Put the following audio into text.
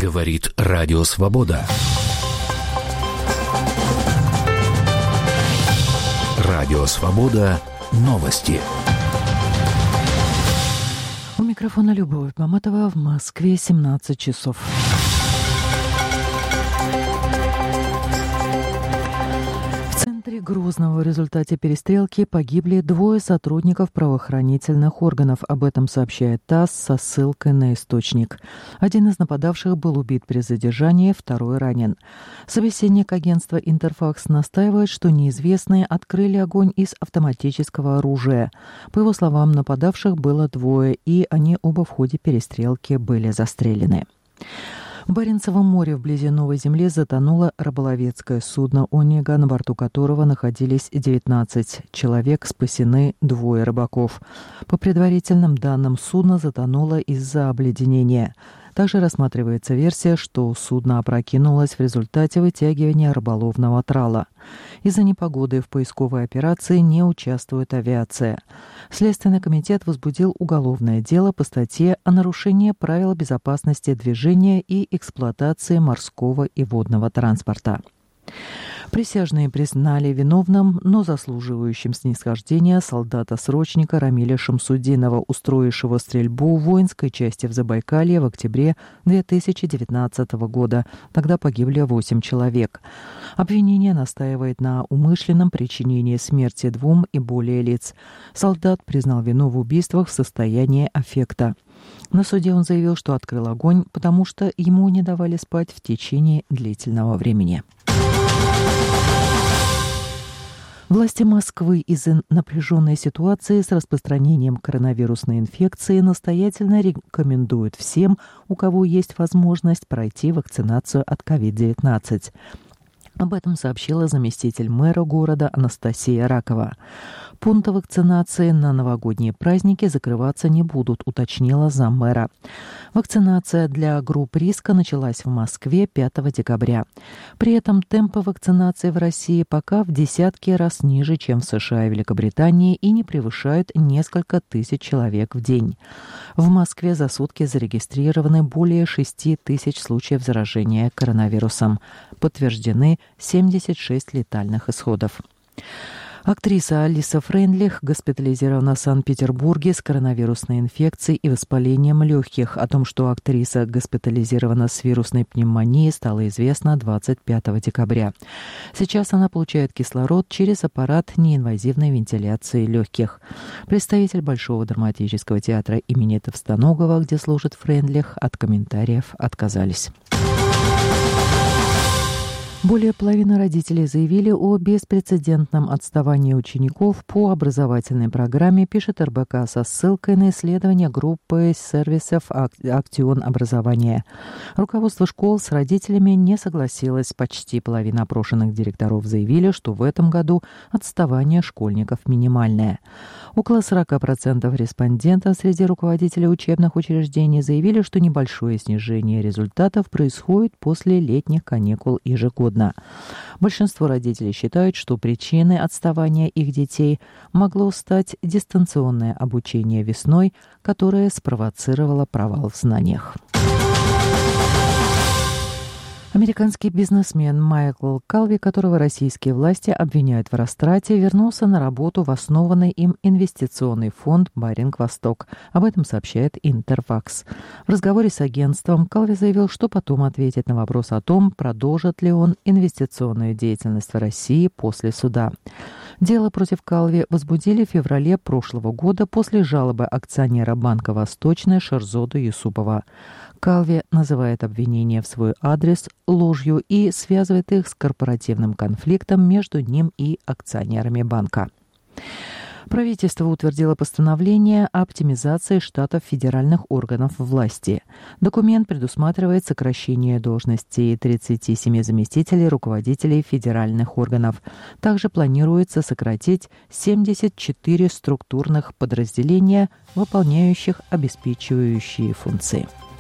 Говорит Радио Свобода. Радио Свобода. Новости. У микрофона Любовь Маматова. В Москве 17 часов. В центре Грозного в результате перестрелки погибли 2 сотрудников правоохранительных органов. Об этом сообщает ТАСС со ссылкой на источник. Один из нападавших был убит при задержании, второй ранен. Собеседник агентства «Интерфакс» настаивает, что неизвестные открыли огонь из автоматического оружия. По его словам, нападавших было 2, и они оба в ходе перестрелки были застрелены. В Баренцевом море вблизи Новой Земли затонуло рыболовецкое судно «Онега», на борту которого находились 19 человек, спасены 2 рыбаков. По предварительным данным, судно затонуло из-за обледенения. Также рассматривается версия, что судно опрокинулось в результате вытягивания рыболовного трала. Из-за непогоды в поисковой операции не участвует авиация. Следственный комитет возбудил уголовное дело по статье о нарушении правил безопасности движения и эксплуатации морского и водного транспорта. Присяжные признали виновным, но заслуживающим снисхождения солдата-срочника Рамиля Шамсудинова, устроившего стрельбу в воинской части в Забайкалье в октябре 2019 года. Тогда погибли 8 человек. Обвинение настаивает на умышленном причинении смерти 2 и более лиц. Солдат признал вину в убийствах в состоянии аффекта. На суде он заявил, что открыл огонь, потому что ему не давали спать в течение длительного времени. Власти Москвы из-за напряженной ситуации с распространением коронавирусной инфекции настоятельно рекомендуют всем, у кого есть возможность, пройти вакцинацию от COVID-19. Об этом сообщила заместитель мэра города Анастасия Ракова. Пункты вакцинации на новогодние праздники закрываться не будут, уточнила заммэра. Вакцинация для групп риска началась в Москве 5 декабря. При этом темпы вакцинации в России пока в десятки раз ниже, чем в США и Великобритании, и не превышают несколько тысяч человек в день. В Москве за сутки зарегистрированы более 6 тысяч случаев заражения коронавирусом. Подтверждены 76 летальных исходов. Актриса Алиса Фрейндлих госпитализирована в Санкт-Петербурге с коронавирусной инфекцией и воспалением легких. О том, что актриса госпитализирована с вирусной пневмонией, стало известно 25 декабря. Сейчас она получает кислород через аппарат неинвазивной вентиляции легких. Представитель Большого драматического театра имени Товстоногова, где служит Фрейндлих, от комментариев отказались. Более половины родителей заявили о беспрецедентном отставании учеников по образовательной программе, пишет РБК со ссылкой на исследование группы сервисов «Актион образования». Руководство школ с родителями не согласилось. Почти половина опрошенных директоров заявили, что в этом году отставание школьников минимальное. Около 40% респондентов среди руководителей учебных учреждений заявили, что небольшое снижение результатов происходит после летних каникул ежегодно. Большинство родителей считают, что причиной отставания их детей могло стать дистанционное обучение весной, которое спровоцировало провал в знаниях. Американский бизнесмен Майкл Калви, которого российские власти обвиняют в растрате, вернулся на работу в основанный им инвестиционный фонд «Баринг Восток». Об этом сообщает Интерфакс. В разговоре с агентством Калви заявил, что потом ответит на вопрос о том, продолжит ли он инвестиционную деятельность в России после суда. Дело против Калви возбудили в феврале прошлого года после жалобы акционера банка «Восточная» Шерзода Юсупова. Калви называет обвинения в свой адрес ложью и связывает их с корпоративным конфликтом между ним и акционерами банка. Правительство утвердило постановление о оптимизации штатов федеральных органов власти. Документ предусматривает сокращение должностей 37 заместителей руководителей федеральных органов. Также планируется сократить 74 структурных подразделения, выполняющих обеспечивающие функции.